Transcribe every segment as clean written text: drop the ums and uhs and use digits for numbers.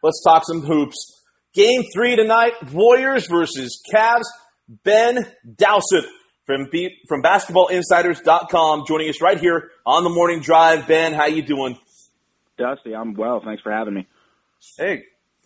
Let's talk some hoops. Game 3 tonight, Warriors versus Cavs. Ben Dowsett from BasketballInsiders.com joining us right here on the Morning Drive. Ben, how you doing? Dusty, I'm well. Thanks for having me. Hey,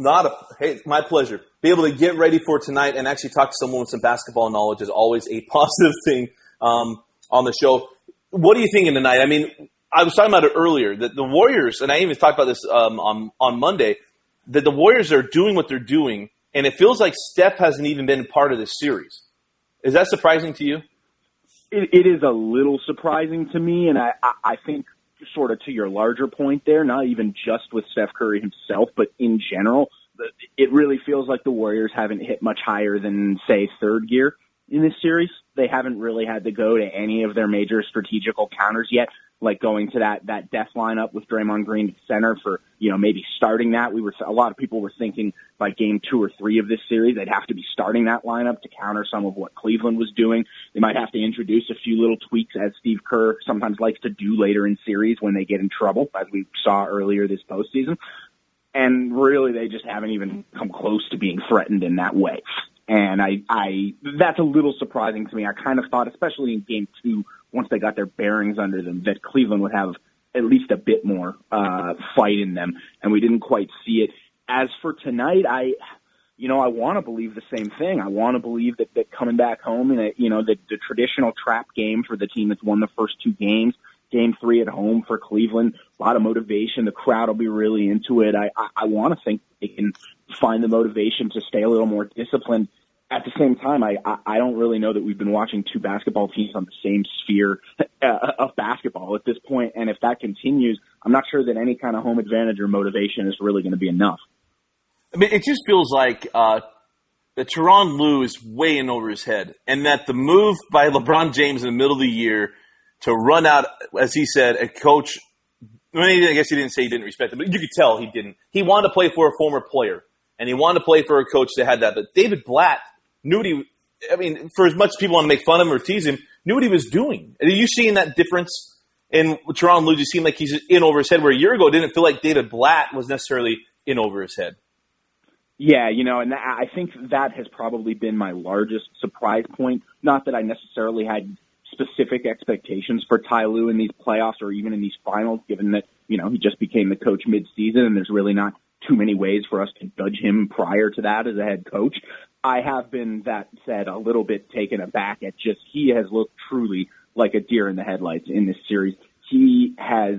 my pleasure. Be able to get ready for tonight and actually talk to someone with some basketball knowledge is always a positive thing on the show. What are you thinking tonight? I mean, I was talking about it earlier, that the Warriors, and I even talked about this on Monday, that the Warriors are doing what they're doing, and it feels like Steph hasn't even been part of this series. Is that surprising to you? It is a little surprising to me, and I think sort of to your larger point there, not even just with Steph Curry himself, but in general, it really feels like the Warriors haven't hit much higher than, say, third gear in this series. They haven't really had to go to any of their major strategical counters yet, like going to that death lineup with Draymond Green at center for, maybe starting that. A lot of people were thinking by game 2 or 3 of this series, they'd have to be starting that lineup to counter some of what Cleveland was doing. They might have to introduce a few little tweaks, as Steve Kerr sometimes likes to do later in series when they get in trouble, as we saw earlier this postseason. And really, they just haven't even come close to being threatened in that way. And that's a little surprising to me. I kind of thought, especially in game 2, once they got their bearings under them, that Cleveland would have at least a bit more fight in them, and we didn't quite see it. As for tonight, I want to believe the same thing. I want to believe that coming back home in the traditional trap game for the team that's won the first 2 games, game 3 at home for Cleveland, a lot of motivation. The crowd will be really into it. I want to think they can find the motivation to stay a little more disciplined. At the same time, I don't really know that we've been watching 2 basketball teams on the same sphere of basketball at this point, and if that continues, I'm not sure that any kind of home advantage or motivation is really going to be enough. I mean, it just feels like that Tyronn Lue is way in over his head, and that the move by LeBron James in the middle of the year to run out, as he said, a coach, I guess he didn't say he didn't respect him, but you could tell he didn't. He wanted to play for a former player, and he wanted to play for a coach that had that. But David Blatt knew for as much as people want to make fun of him or tease him, knew what he was doing. Are you seeing that difference in Tyronn Lue? Just seemed like he's in over his head, where a year ago it didn't feel like David Blatt was necessarily in over his head. Yeah, and I think that has probably been my largest surprise point. Not that I necessarily had specific expectations for Ty Lue in these playoffs or even in these finals, given that, he just became the coach mid-season and there's really not too many ways for us to judge him prior to that as a head coach. I have been, that said, a little bit taken aback at just he has looked truly like a deer in the headlights in this series. He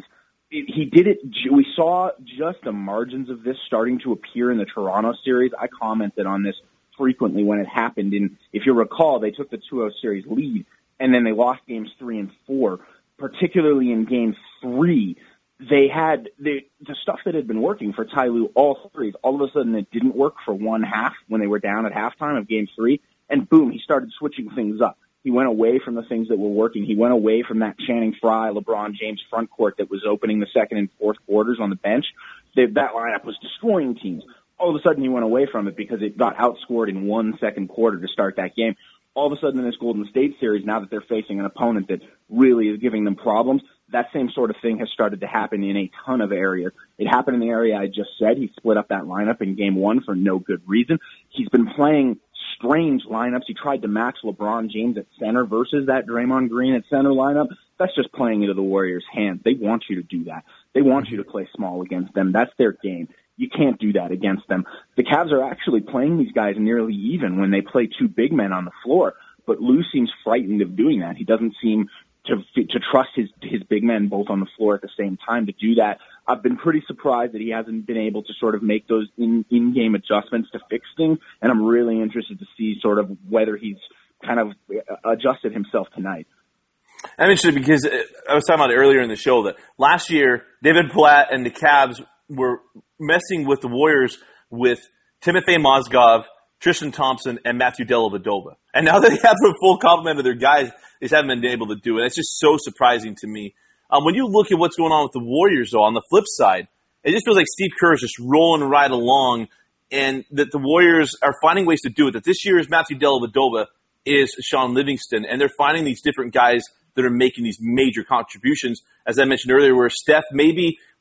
did it. We saw just the margins of this starting to appear in the Toronto series. I commented on this frequently when it happened. And if you recall, they took the 2-0 series lead, and then they lost games 3 and 4, particularly in game 3. They had the stuff that had been working for Ty Lue all series. All of a sudden, it didn't work for one half when they were down at halftime of game 3. And boom, he started switching things up. He went away from the things that were working. He went away from that Channing Frye, LeBron James front court that was opening the second and fourth quarters on the bench. That lineup was destroying teams. All of a sudden, he went away from it because it got outscored in 1 second quarter to start that game. All of a sudden in this Golden State series, now that they're facing an opponent that really is giving them problems, that same sort of thing has started to happen in a ton of areas. It happened in the area I just said. He split up that lineup in game 1 for no good reason. He's been playing strange lineups. He tried to match LeBron James at center versus that Draymond Green at center lineup. That's just playing into the Warriors' hands. They want you to do that. They want you to play small against them. That's their game. You can't do that against them. The Cavs are actually playing these guys nearly even when they play 2 big men on the floor, but Lue seems frightened of doing that. He doesn't seem to trust his big men both on the floor at the same time to do that. I've been pretty surprised that he hasn't been able to sort of make those in-game adjustments to fix things, and I'm really interested to see sort of whether he's kind of adjusted himself tonight. I'm interested because I was talking about it earlier in the show that last year David Blatt and the Cavs were messing with the Warriors with Timofey Mozgov, Tristan Thompson, and Matthew Dellavedova. And now that they have a full complement of their guys, they just haven't been able to do it. It's just so surprising to me. When you look at what's going on with the Warriors, though, on the flip side, it just feels like Steve Kerr is just rolling right along, and that the Warriors are finding ways to do it. That this year's Matthew Dellavedova is Sean Livingston, and they're finding these different guys that are making these major contributions. As I mentioned earlier, where Steph maybe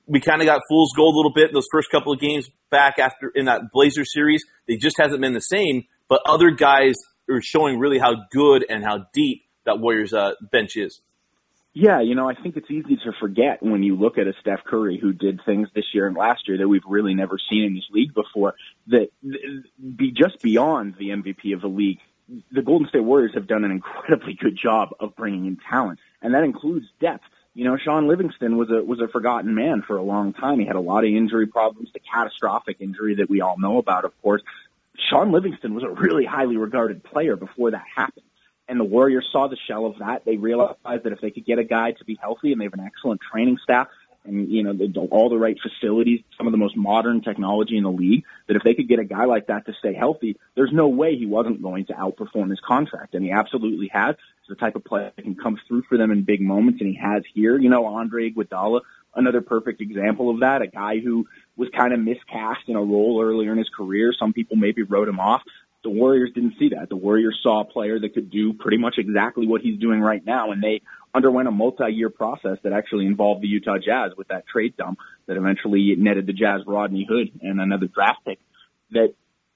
we kind of got fool's gold a little bit in those first couple of games back after in that Blazers series. They just hasn't been the same, but other guys are showing really how good and how deep that Warriors bench is. Yeah, I think it's easy to forget when you look at a Steph Curry who did things this year and last year that we've really never seen in this league before, that be just beyond the MVP of the league. The Golden State Warriors have done an incredibly good job of bringing in talent, and that includes depth. Sean Livingston was a forgotten man for a long time. He had a lot of injury problems, the catastrophic injury that we all know about, of course. Sean Livingston was a really highly regarded player before that happened. And the Warriors saw the shell of that. They realized that if they could get a guy to be healthy, and they have an excellent training staff, and all the right facilities, some of the most modern technology in the league, that if they could get a guy like that to stay healthy, there's no way he wasn't going to outperform his contract. And he absolutely has. He's the type of player that can come through for them in big moments, and he has here. Andre Iguodala, another perfect example of that, a guy who was kind of miscast in a role earlier in his career. Some people maybe wrote him off. The Warriors didn't see that. The Warriors saw a player that could do pretty much exactly what he's doing right now, and they underwent a multi-year process that actually involved the Utah Jazz with that trade dump that eventually netted the Jazz Rodney Hood and another draft pick. That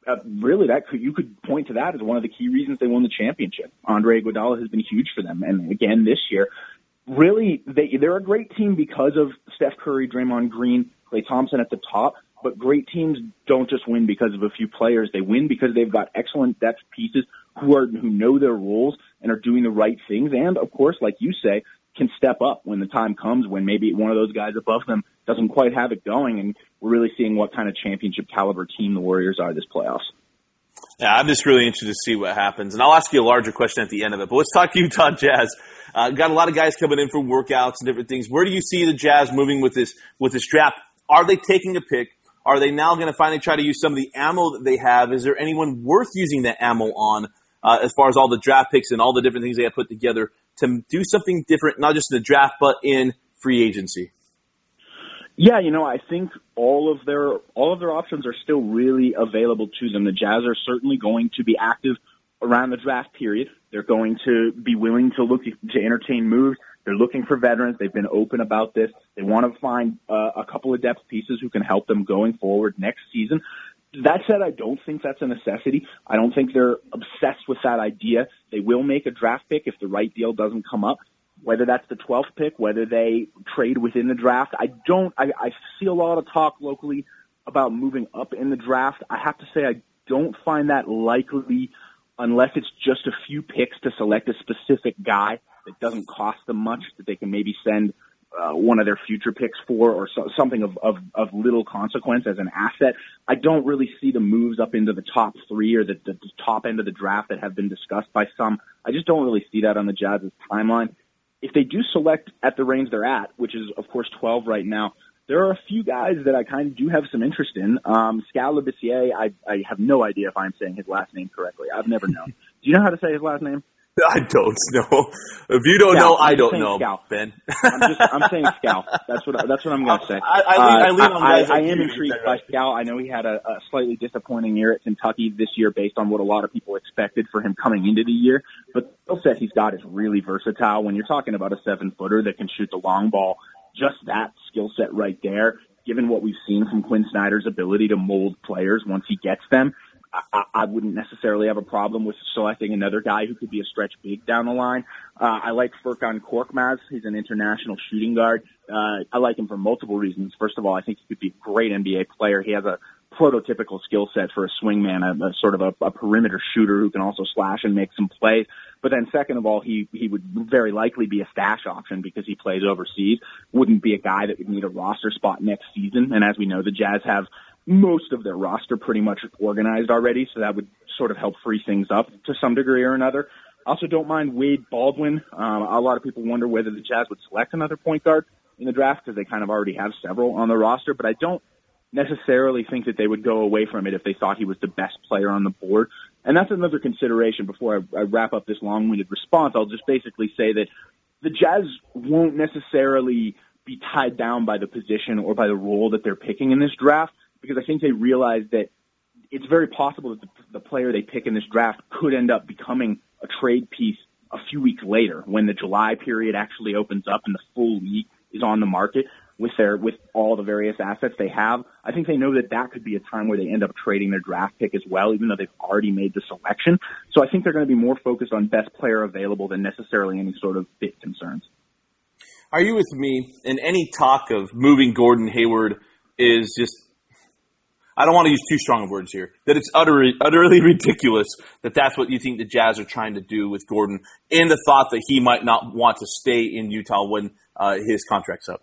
you could point to that as one of the key reasons they won the championship. Andre Iguodala has been huge for them, and again this year, really they're a great team because of Steph Curry, Draymond Green, Klay Thompson at the top. But great teams don't just win because of a few players. They win because they've got excellent depth pieces who know their roles and are doing the right things. And, of course, like you say, can step up when the time comes, when maybe one of those guys above them doesn't quite have it going. And we're really seeing what kind of championship caliber team the Warriors are this playoffs. Yeah, I'm just really interested to see what happens. And I'll ask you a larger question at the end of it. But let's talk Utah Jazz. Got a lot of guys coming in for workouts and different things. Where do you see the Jazz moving with this draft? Are they taking a pick? Are they now going to finally try to use some of the ammo that they have? Is there anyone worth using that ammo on as far as all the draft picks and all the different things they have put together to do something different, not just in the draft, but in free agency? Yeah, I think all of their options are still really available to them. The Jazz are certainly going to be active around the draft period. They're going to be willing to look to entertain moves. They're looking for veterans. They've been open about this. They want to find a couple of depth pieces who can help them going forward next season. That said, I don't think that's a necessity. I don't think they're obsessed with that idea. They will make a draft pick if the right deal doesn't come up, whether that's the 12th pick, whether they trade within the draft. I see a lot of talk locally about moving up in the draft. I have to say I don't find that likely unless it's just a few picks to select a specific guy that doesn't cost them much, that they can maybe send one of their future picks for, or something of little consequence as an asset. I don't really see the moves up into the top three or the top end of the draft that have been discussed by some. I just don't really see that on the Jazz's timeline. If they do select at the range they're at, which is, of course, 12 right now, there are a few guys that I kind of do have some interest in. Skal Labissiere, I have no idea if I'm saying his last name correctly. I've never known. Do you know how to say his last name? I don't know. If you don't know, I don't know, Skal. Ben. I'm saying Skal. That's what I'm going to say. I am intrigued by Skal. I know he had a slightly disappointing year at Kentucky this year based on what a lot of people expected for him coming into the year. But the skill set he's got is really versatile. When you're talking about a 7-footer that can shoot the long ball, just that skill set right there, given what we've seen from Quinn Snyder's ability to mold players once he gets them, I wouldn't necessarily have a problem with selecting another guy who could be a stretch big down the line. I like Furkan Korkmaz. He's an international shooting guard. I like him for multiple reasons. First of all, I think he could be a great NBA player. He has a prototypical skill set for a swingman, a sort of a perimeter shooter who can also slash and make some plays. But then second of all, he would very likely be a stash option because he plays overseas. Wouldn't be a guy that would need a roster spot next season. And as we know, the Jazz have most of their roster pretty much organized already, so that would sort of help free things up to some degree or another. Also don't mind Wade Baldwin. A lot of people wonder whether the Jazz would select another point guard in the draft because they kind of already have several on the roster, but I don't necessarily think that they would go away from it if they thought he was the best player on the board. And that's another consideration. Before I wrap up this long-winded response, I'll just basically say that the Jazz won't necessarily be tied down by the position or by the role that they're picking in this draft, because I think they realize that it's very possible that the player they pick in this draft could end up becoming a trade piece a few weeks later when the July period actually opens up and the full league is on the market. with all the various assets they have. I think they know that could be a time where they end up trading their draft pick as well, even though they've already made the selection. So I think they're going to be more focused on best player available than necessarily any sort of fit concerns. Are you with me? And any talk of moving Gordon Hayward is just, I don't want to use too strong of words here, that it's utterly ridiculous that that's what you think the Jazz are trying to do with Gordon, in the thought that he might not want to stay in Utah when his contract's up.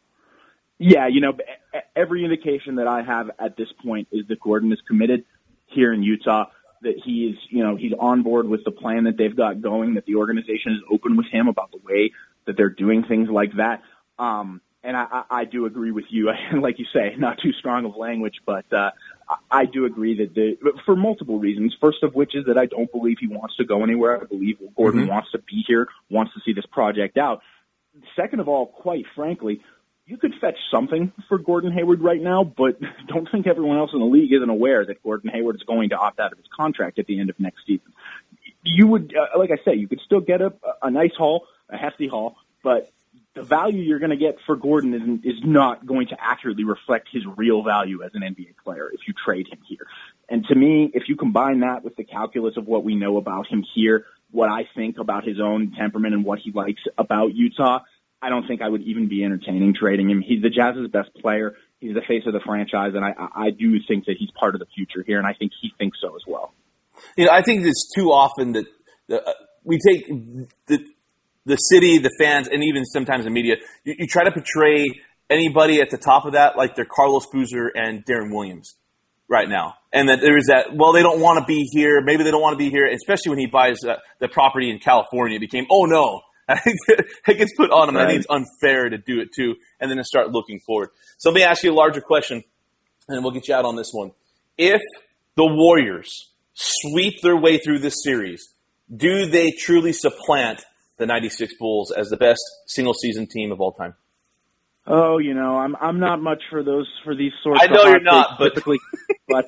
Yeah, every indication that I have at this point is that Gordon is committed here in Utah, that he's on board with the plan that they've got going, that the organization is open with him about the way that they're doing things like that. And I do agree with you. Like you say, not too strong of language, but I do agree that for multiple reasons. First of which is that I don't believe he wants to go anywhere. I believe Gordon wants to be here, wants to see this project out. Second of all, quite frankly, you could fetch something for Gordon Hayward right now, but don't think everyone else in the league isn't aware that Gordon Hayward is going to opt out of his contract at the end of next season. You would, like I say, you could still get a nice haul, a hefty haul, but the value you're going to get for Gordon is not going to accurately reflect his real value as an NBA player if you trade him here. And to me, if you combine that with the calculus of what we know about him here, what I think about his own temperament and what he likes about Utah, I don't think I would even be entertaining trading him. He's the Jazz's best player. He's the face of the franchise, and I do think that he's part of the future here, and I think he thinks so as well. I think it's too often that we take the city, the fans, and even sometimes the media, you try to portray anybody at the top of that like they're Carlos Boozer and Darren Williams right now. And that there is that, well, they don't want to be here. Maybe they don't want to be here, especially when he buys the property in California. It became, oh, no. I think it gets put on him. Right. I think it's unfair to do it, too, and then to start looking forward. So let me ask you a larger question, and we'll get you out on this one. If the Warriors sweep their way through this series, do they truly supplant the 96 Bulls as the best single-season team of all time? Oh, I'm not much for these sorts of I know you're not, but typically. But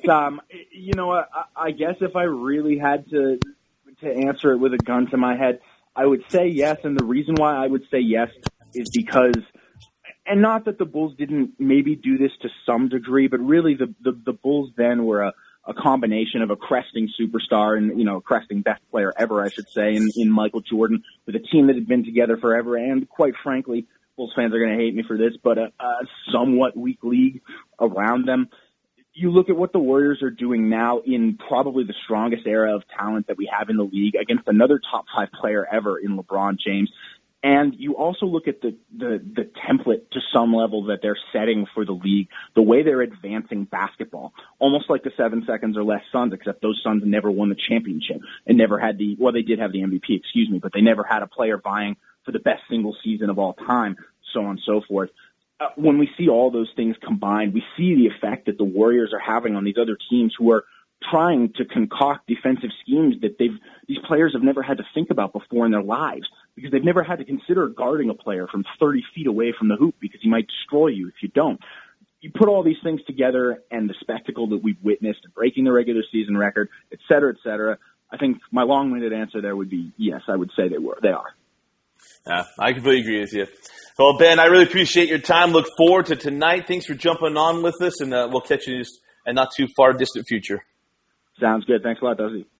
I guess if I really had to answer it with a gun to my head, I would say yes, and the reason why I would say yes is because, and not that the Bulls didn't maybe do this to some degree, but really the Bulls then were a combination of a cresting superstar and, a cresting best player ever, I should say, in Michael Jordan, with a team that had been together forever, and quite frankly, Bulls fans are going to hate me for this, but a somewhat weak league around them. You look at what the Warriors are doing now in probably the strongest era of talent that we have in the league against another top 5 player ever in LeBron James. And you also look at the template to some level that they're setting for the league, the way they're advancing basketball, almost like the 7 seconds or less Suns, except those Suns never won the championship and never had they did have the MVP, but they never had a player vying for the best single season of all time, so on and so forth. When we see all those things combined, we see the effect that the Warriors are having on these other teams who are trying to concoct defensive schemes that these players have never had to think about before in their lives, because they've never had to consider guarding a player from 30 feet away from the hoop because he might destroy you if you don't. You put all these things together, and the spectacle that we've witnessed, breaking the regular season record, et cetera, I think my long-winded answer there would be yes, I would say they are. Yeah, I completely agree with you. Well, Ben, I really appreciate your time. Look forward to tonight. Thanks for jumping on with us, and we'll catch you in a not too far distant future. Sounds good. Thanks a lot, Dusty.